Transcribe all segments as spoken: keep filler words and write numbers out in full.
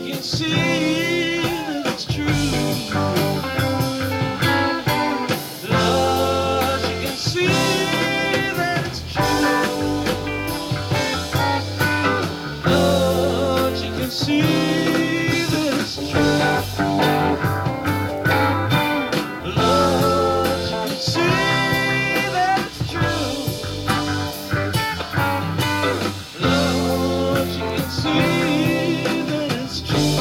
can see that it's true. Lord, you can see that it's true. Lord, you can see that it's true. Lord, you can see that it's true. Lord, you can see that it's true.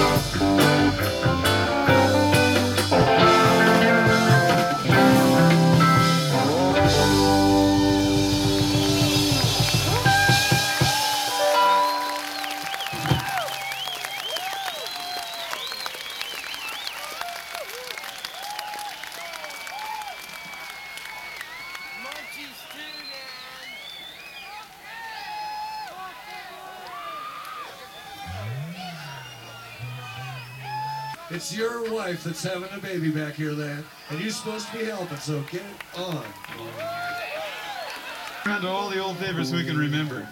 It's your wife that's having a baby back here, Lan, and you're supposed to be helping, so get on. Around to all the old favorites we can remember.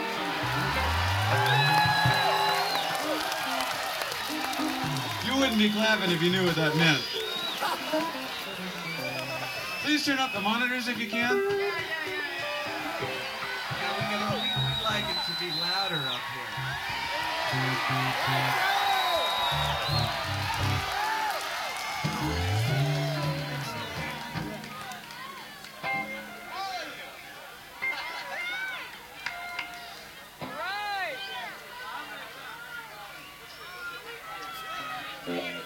You wouldn't be clapping if you knew what that meant. Please turn up the monitors if you can. Yeah, we'd like it to be louder up here. All right.